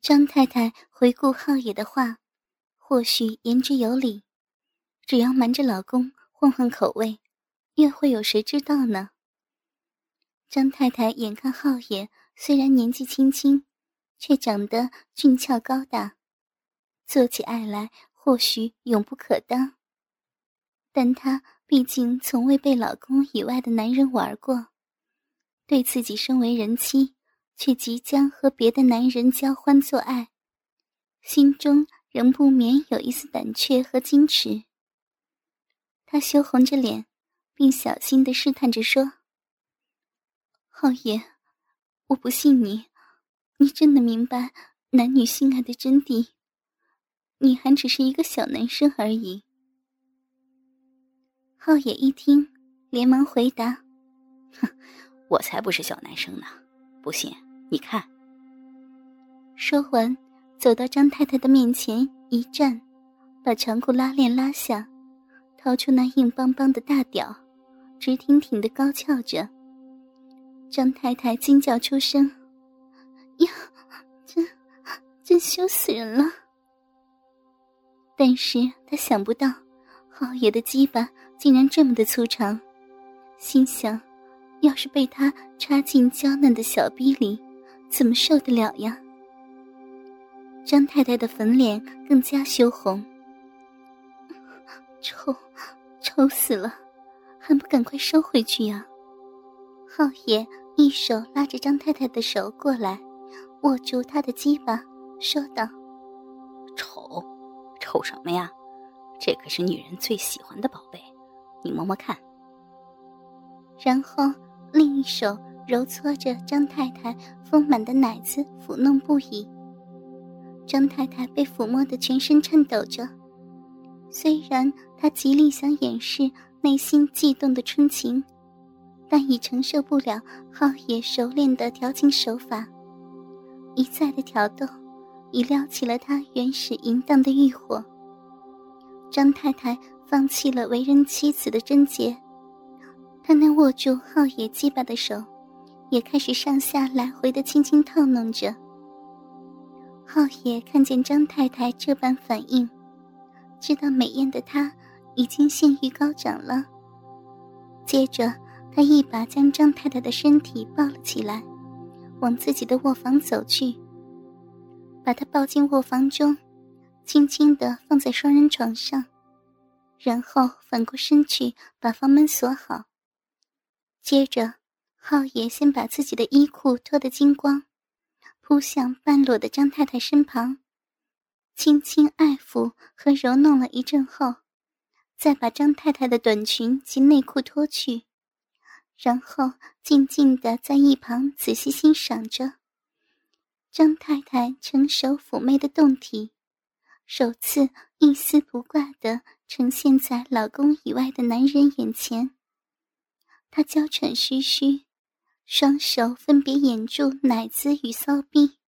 张太太回顾浩野的话，或许言之有理，只要瞒着老公换换口味，又会有谁知道呢？张太太眼看浩野虽然年纪轻轻，却长得俊俏高大，做起爱来或许永不可当，但她毕竟从未被老公以外的男人玩过，对自己身为人妻却即将和别的男人交欢做爱，心中仍不免有一丝胆怯和矜持。她羞红着脸，并小心地试探着说：浩爷，我不信你真的明白男女性爱的真谛，你还只是一个小男生而已。浩野一听，连忙回答： 我才不是小男生呢，不信你看。 说完，走到张太太的面前一站，把长裤拉链拉下，掏出那硬邦邦的大屌，直挺挺地高翘着。张太太惊叫出声：呀，真羞死人了。但是她想不到浩爷的鸡巴竟然这么的粗长，心想要是被他插进娇嫩的小逼里，怎么受得了呀？张太太的粉脸更加羞红，臭死了，还不赶快收回去呀？浩野一手拉着张太太的手过来，握住她的鸡巴，说道： 丑什么呀？这可是女人最喜欢的宝贝，你摸摸看。 然后另一手揉搓着张太太丰满的奶子，抚弄不已。张太太被抚摸得全身颤抖着，虽然她极力想掩饰内心悸动的春情，但已承受不了浩野熟练的调情手法，一再的挑逗已撩起了她原始淫荡的欲火。张太太放弃了为人妻子的贞洁，她那握住浩野鸡巴的手也开始上下来回的轻轻套弄着。浩野看见张太太这般反应，知道美艳的她已经性欲高涨了。接着他一把将张太太的身体抱了起来，往自己的卧房走去，把她抱进卧房中，轻轻地放在双人床上，然后反过身去把房门锁好。接着浩野先把自己的衣裤脱得精光，扑向半裸的张太太身旁，轻轻爱抚和揉弄了一阵后，再把张太太的短裙及内裤脱去，然后静静地在一旁仔细欣赏着张太太成熟妩媚的胴体，首次一丝不挂地呈现在老公以外的男人眼前。她娇喘吁吁，双手分别掩住奶子与骚逼。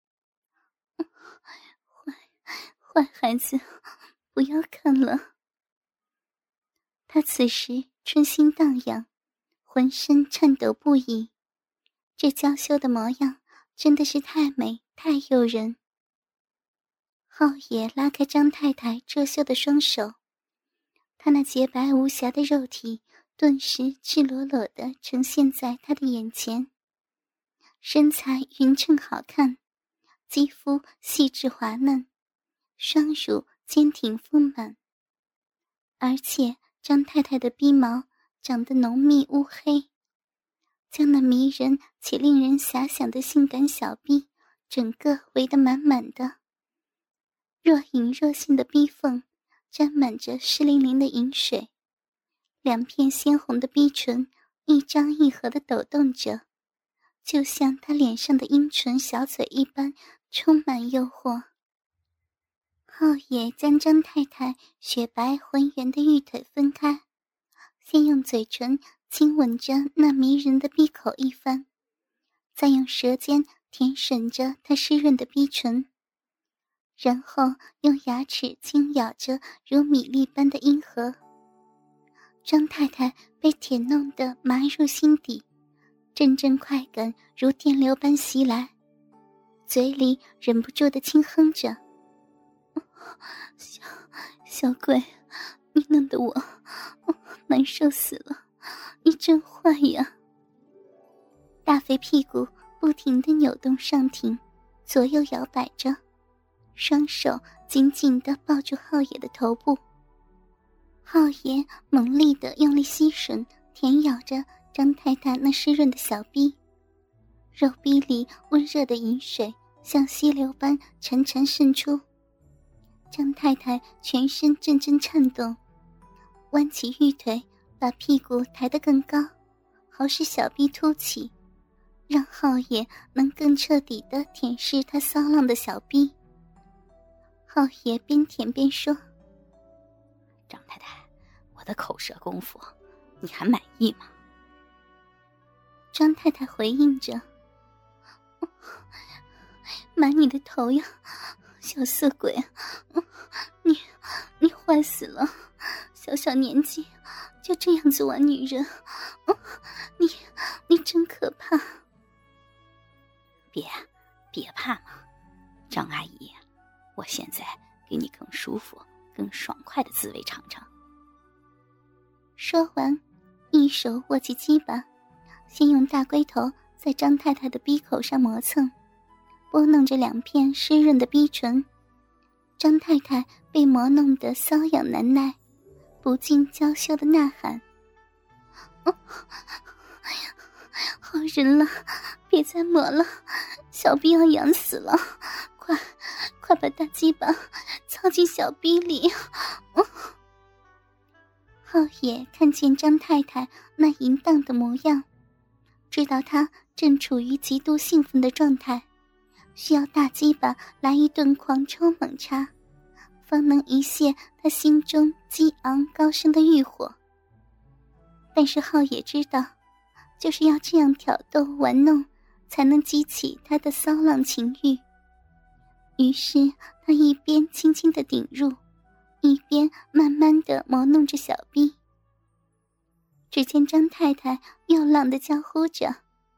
坏孩子，不要看了。她此时春心荡漾，浑身颤抖不已，这娇羞的模样真的是太美太诱人。浩野拉开张太太遮羞的双手，她那洁白无瑕的肉体顿时赤裸裸地呈现在他的眼前，身材匀称好看，肌肤细致滑嫩，双乳坚挺丰满，而且张太太的逼毛长得浓密乌黑，将那迷人且令人遐想的性感小逼整个围得满满的，若隐若现的逼缝沾满着湿淋淋的饮水，两片鲜红的逼唇一张一合地抖动着，就像她脸上的阴唇小嘴一般充满诱惑。浩野将张太太雪白浑圆的玉腿分开，先用嘴唇亲吻着那迷人的逼口一番，再用舌尖舔吮着她湿润的逼唇，然后用牙齿轻咬着如米粒般的阴核。张太太被舔弄得麻入心底，阵阵快感如电流般袭来， 嘴里忍不住的轻哼着：“小鬼，你弄得我难受死了，你真坏呀！”大肥屁股不停地扭动上挺，左右摇摆着，双手紧紧地抱住浩野的头部。浩野猛力地用力吸吮舔咬着张太太那湿润的小臂，肉壁里温热的饮水像溪流般潺潺渗出。张太太全身阵阵颤动，弯起玉腿，把屁股抬得更高，好使小臂凸起，让浩野能更彻底地舔舐她骚浪的小臂。浩野边舔边说：“ 张太太，我的口舌功夫你还满意吗？” 张太太回应着：“满你的头呀，小色鬼，你坏死了，小小年纪就这样子玩女人，你真可怕。” 别怕嘛，张阿姨，我现在给你更舒服更爽快的滋味尝尝。 说完，一手握起鸡巴，先用大龟头在张太太的鼻口上磨蹭，拨弄着两片湿润的逼唇。张太太被磨弄得瘙痒难耐，不禁娇羞的呐喊：“好人了，别再磨了，小逼要痒死了，快把大鸡巴操进小逼里。”浩野看见张太太那淫荡的模样，知道她正处于极度兴奋的状态，需要大鸡巴来一顿狂抽猛插，方能一泄他心中激昂高升的欲火。但是浩野知道，就是要这样挑逗玩弄，才能激起他的骚浪情欲。于是他一边轻轻地顶入，一边慢慢地磨弄着小臂。只见张太太又浪地娇呼着：“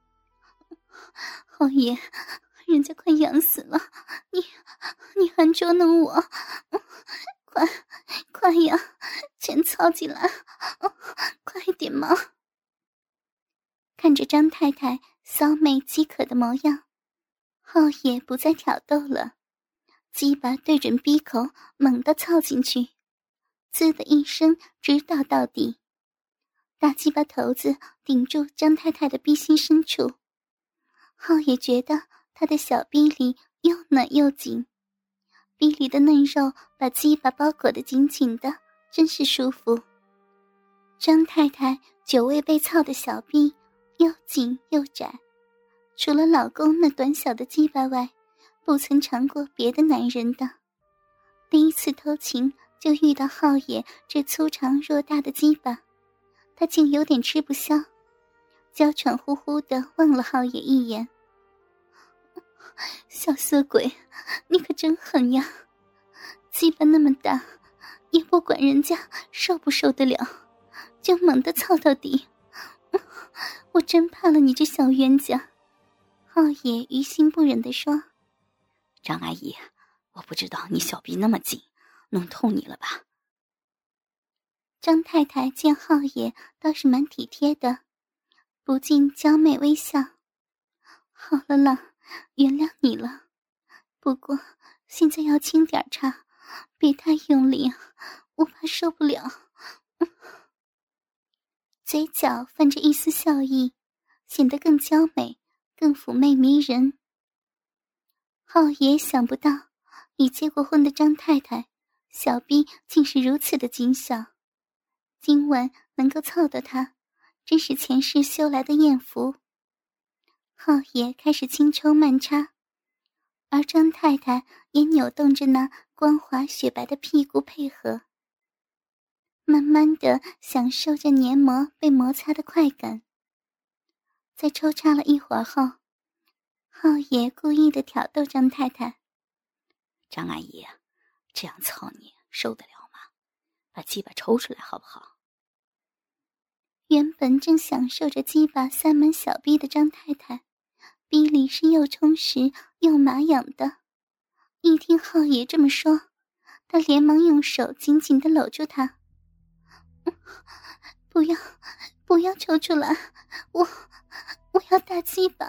浩野，人家快痒死了，你还捉弄我，快呀，全操进来，快点嘛！”看着张太太骚媚饥渴的模样，浩野不再挑逗了，鸡巴对准鼻口猛地操进去，滋的一声直倒到底。大鸡巴头子顶住张太太的逼心深处，浩野觉得她的小逼里又暖又紧，逼里的嫩肉把鸡巴包裹得紧紧的，真是舒服。张太太久未被操的小臂又紧又窄，除了老公那短小的鸡巴外，不曾尝过别的男人的。第一次偷情就遇到浩野这粗长偌大的鸡巴，他竟有点吃不消，娇喘呼呼地望了浩野一眼：“小色鬼，你可真狠呀！鸡巴那么大，也不管人家受不受得了，就猛地操到底。我真怕了你这小冤家。”浩野于心不忍地说：“ 张阿姨，我不知道你小臂那么紧，弄痛你了吧？” 张太太见浩野倒是蛮体贴的，不禁娇媚微笑：“好了啦，原谅你了。不过现在要轻点插，别太用力，我怕受不了。”嘴角泛着一丝笑意，显得更娇美，更妩媚迷人。浩野想不到，已结过婚的张太太小臂竟是如此的紧小，今晚能够操到她，真是前世修来的艳福。浩野开始轻抽慢插，而张太太也扭动着那光滑雪白的屁股配合，慢慢地享受着黏膜被摩擦的快感。在抽插了一会儿后，浩野故意地挑逗张太太：“ 张阿姨，这样操你受得了吗？把鸡巴抽出来好不好？” 原本正享受着鸡巴塞满小臂的张太太， 逼里是又充实又麻痒的。一听浩爷这么说，他连忙用手紧紧地搂住他。不要，不要抽出来，我要大鸡巴。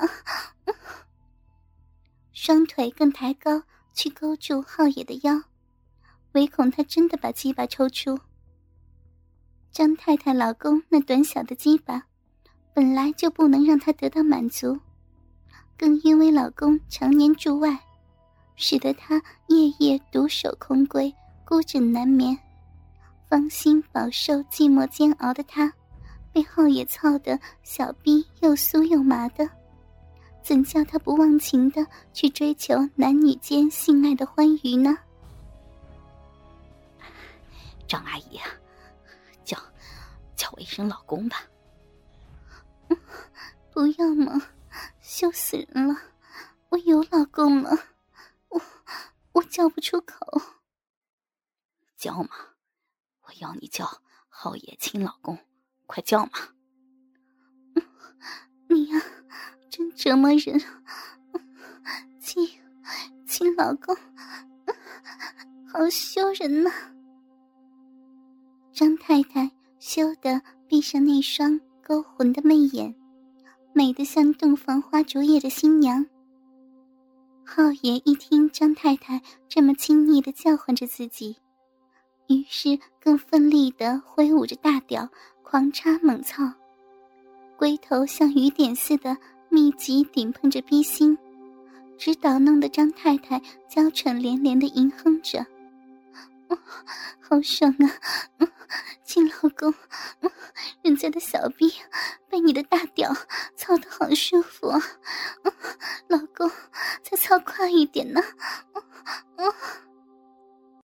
双腿更抬高去勾住浩爷的腰，唯恐他真的把鸡巴抽出。张太太老公那短小的鸡巴本来就不能让他得到满足，更因为老公常年驻外，使得他夜夜独守空闺，孤枕难眠。芳心饱受寂寞煎熬的他，被浩爷操得小臂又酥又麻的，怎叫他不忘情的去追求男女间性爱的欢愉呢？ 张阿姨，叫我一声老公吧。 不要嘛，羞死人了！我有老公了，我叫不出口。 叫嘛，我要你叫浩爷亲老公，快叫嘛！ 你呀，真折磨人！亲老公，好羞人呐！张太太羞得闭上那双勾魂的媚眼，美得像洞房花烛夜的新娘。浩爷一听张太太这么亲昵地叫唤着自己，于是更奋力地挥舞着大屌，狂插猛操，龟头像雨点似的密集顶碰着逼心，直捣弄得张太太娇喘连连地吟哼着。好爽啊！亲老公，人家的小臂被你的大屌操得好舒服啊！老公，再操快一点呢！